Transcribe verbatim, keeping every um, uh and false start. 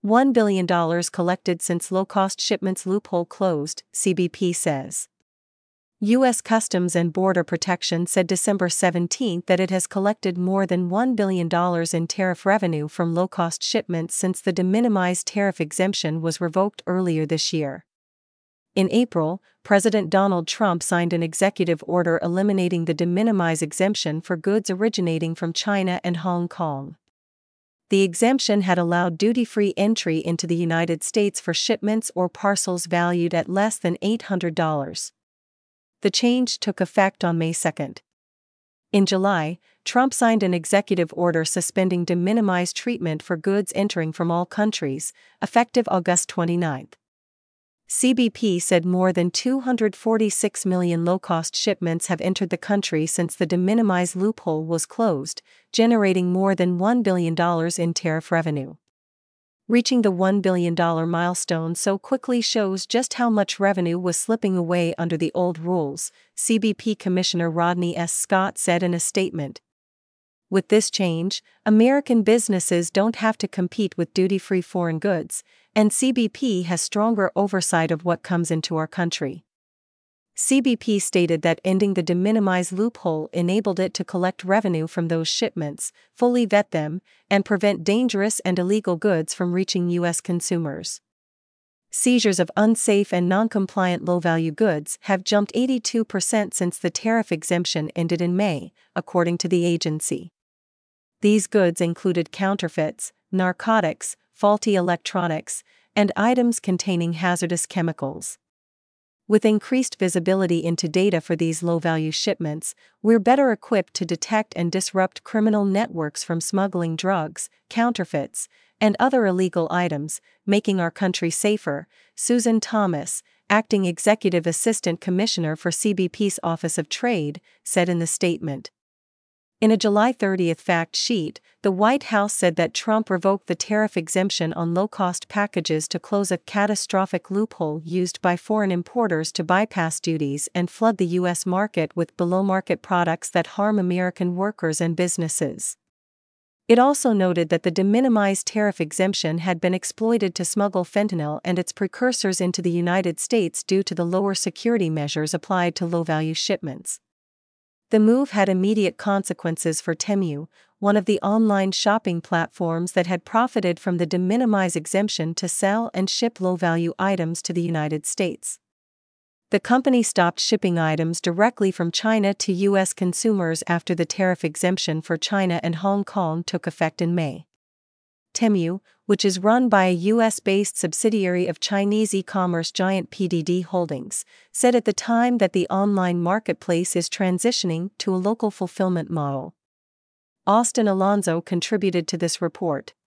one billion dollars collected since low-cost shipments loophole closed, C B P says. U S Customs and Border Protection said December seventeenth that it has collected more than one billion dollars in tariff revenue from low-cost shipments since the de minimis tariff exemption was revoked earlier this year. In April, President Donald Trump signed an executive order eliminating the de minimis exemption for goods originating from China and Hong Kong. The exemption had allowed duty-free entry into the United States for shipments or parcels valued at less than eight hundred dollars. The change took effect on May second. In July, Trump signed an executive order suspending de minimis treatment for goods entering from all countries, effective August twenty-ninth. C B P said more than two hundred forty-six million low-cost shipments have entered the country since the de minimis loophole was closed, generating more than one billion dollars in tariff revenue. Reaching the one billion dollars milestone so quickly shows just how much revenue was slipping away under the old rules, C B P Commissioner Rodney S. Scott said in a statement. With this change, American businesses don't have to compete with duty-free foreign goods, and C B P has stronger oversight of what comes into our country. C B P stated that ending the de minimis loophole enabled it to collect revenue from those shipments, fully vet them, and prevent dangerous and illegal goods from reaching U S consumers. Seizures of unsafe and non-compliant low-value goods have jumped eighty-two percent since the tariff exemption ended in May, according to the agency. These goods included counterfeits, narcotics, faulty electronics, and items containing hazardous chemicals. With increased visibility into data for these low-value shipments, we're better equipped to detect and disrupt criminal networks from smuggling drugs, counterfeits, and other illegal items, making our country safer, Susan Thomas, acting executive assistant commissioner for C B P's Office of Trade, said in the statement. In a July thirtieth fact sheet, the White House said that Trump revoked the tariff exemption on low-cost packages to close a catastrophic loophole used by foreign importers to bypass duties and flood the U S market with below-market products that harm American workers and businesses. It also noted that the de minimis tariff exemption had been exploited to smuggle fentanyl and its precursors into the United States due to the lower security measures applied to low-value shipments. The move had immediate consequences for Temu, one of the online shopping platforms that had profited from the de minimis exemption to sell and ship low-value items to the United States. The company stopped shipping items directly from China to U S consumers after the tariff exemption for China and Hong Kong took effect in May. Temu, which is run by a U S-based subsidiary of Chinese e-commerce giant P D D Holdings, said at the time that the online marketplace is transitioning to a local fulfillment model. Austin Alonso contributed to this report.